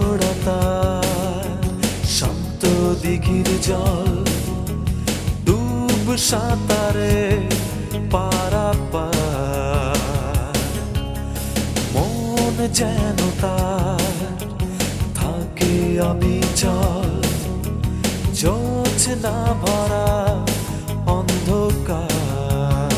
জোড়া তার শান্ত দিঘির জল ডুব সাঁতারে পারাপার মন যেন তার থাকে অবিচল জোছনা ভরা অন্ধকার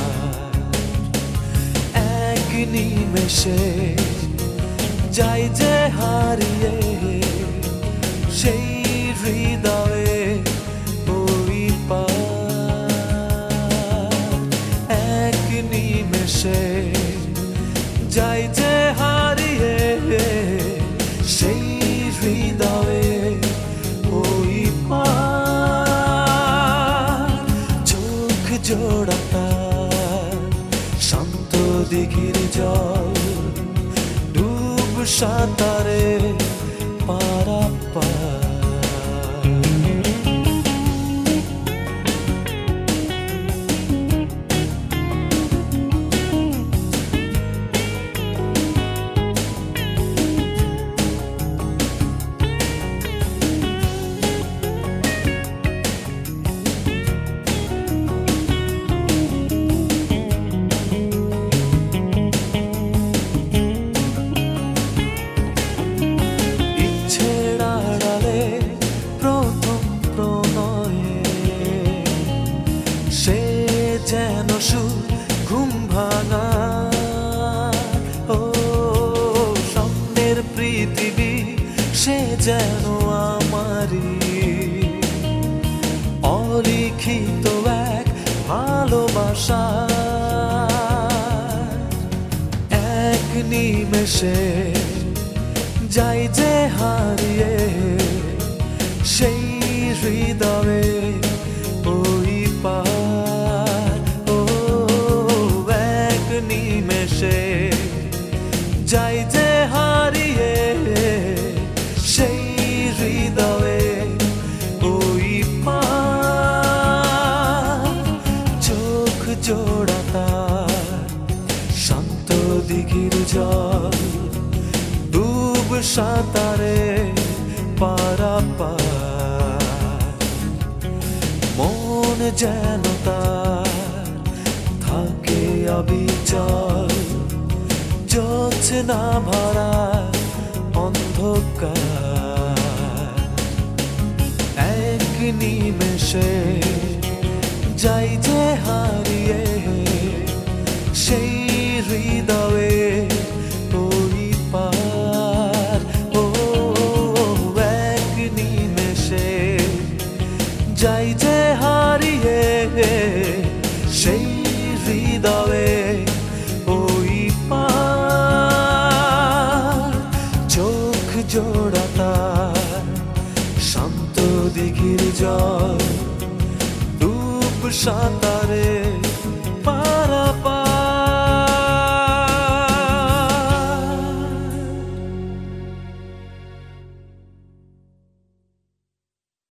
এক নিমেষে যাই যে হারিয়ে সেই হৃদয়ে ওই পার এক নিমেষে যাই যে হারিয়ে সেই হৃদয়ে ওই পার চোখ জোড়া তার শান্ত দিঘির জল ডুব সাঁতারে পারাপার যেন সুর ঘুম ভাঙা ও স্বপ্নের পৃথিবী সে যেন আমারি অলিখিত এক ভালোবাসা এক নিমেষে যাই যে হারিয়ে সেই হৃদয়ে ওই পার নিমেষে যাই যে হারিয়ে সেই হৃদয়ে ওই পার চোখ জোড়া তার শান্ত দিঘির জল ডুব সাঁতারে পারাপার মন যেন তার থাকে অবিচল জোছনা ভরা অন্ধকার এক নিমেষে যাই যে হারিয়ে সেই হৃদয়ে ওই পার ও এক নিমেষে যাই যে হারিয়ে সেই হৃদয়ে ওই পার চোখ জোড়া তার শান্ত দিঘির জল ডুব সাঁতারে